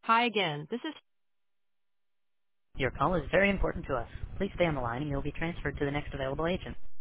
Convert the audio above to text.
Hi again. This is Your call is very important to us. Please stay on the line and you'll be transferred to the next available agent.